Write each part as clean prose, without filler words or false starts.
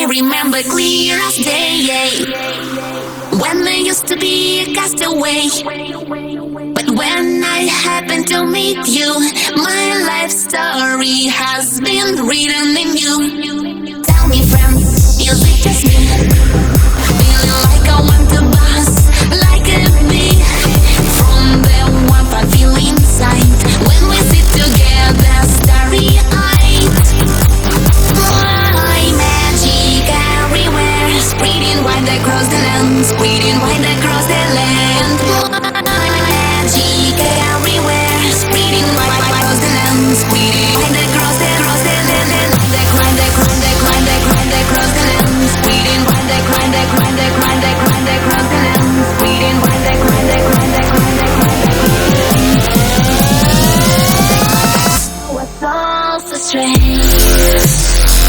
remember clear as day, when I used to be a castaway. But when I happened to meet you, my life story has been written in you. Tell me, friend, is it just me? Feeling like I want to buzz like a bee from the warmth I feel inside when we sit together starry-eyed. My magic everywhere, spreading wide across the land, spreading wide across the land. My magic everywhere, spreading wide across the land, spreading wide across the land. Across the land, spreading wide across the land, spreading wide across. What's all so strange?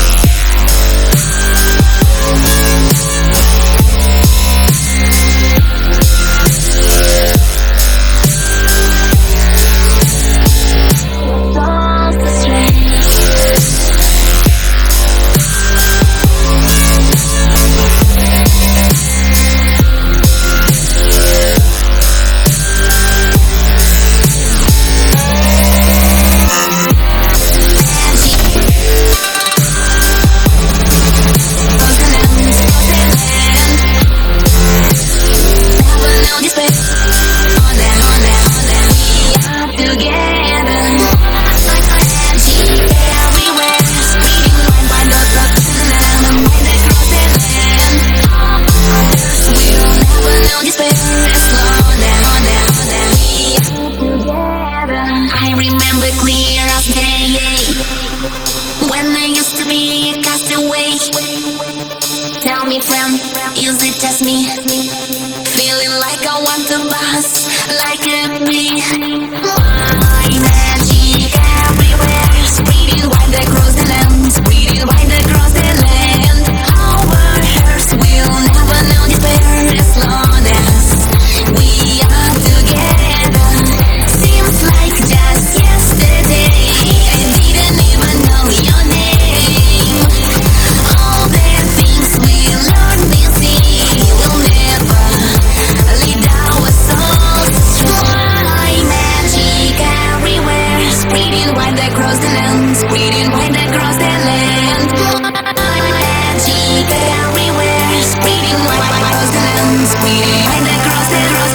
I remember clear as day, when I used to be a castaway. Tell me, friend, is it just me? Feeling like I want to buzz like a bee. My magic everywhere, spreading wide across the land, spreading wide across the land. Our hearts will never know despair as long as we are together. Seems like just yesterday I didn't even know your name. All the things we learned this day will never lead our souls astray. My magic everywhere, spreading wide across the land, spreading wide across the land. My magic everywhere, spreading wide across the land, spreading wide across the land.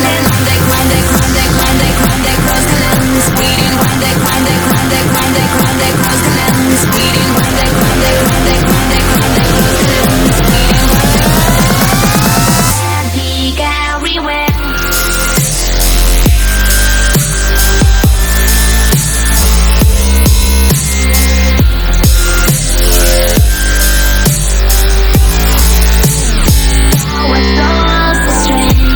Across the land, spreading wide across the land, spreading wide across the land, magic everywhere. What's all so strange?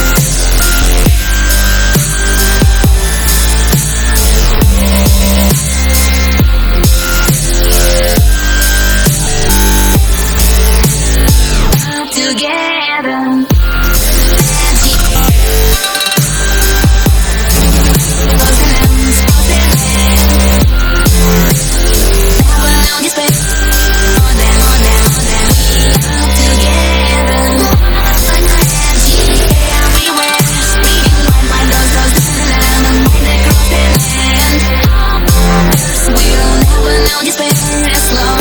Together. We'll never know despair as long